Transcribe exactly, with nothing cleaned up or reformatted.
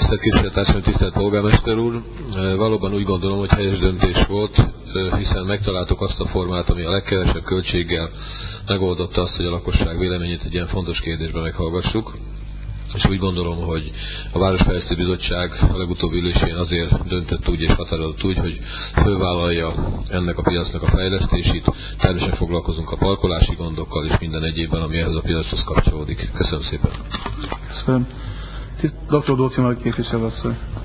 Tisztelt képviselőtársaim, tisztelt polgármester úr! Valóban úgy gondolom, hogy helyes döntés volt, hiszen megtaláltuk azt a formát, ami a legkevesebb költséggel megoldotta azt, hogy a lakosság véleményét egy ilyen fontos kérdésben meghallgassuk. És úgy gondolom, hogy a Városfejlesztő Bizottság a legutóbbi ülésén azért döntött úgy és határozott úgy, hogy fölvállalja ennek a piacnak a fejlesztését. Természetesen foglalkozunk a parkolási gondokkal és minden egyébben, ami ehhez a piachoz kapcsolódik. Köszönöm szépen. Köszönöm. doktor Dóczi Mari képviselőasszony.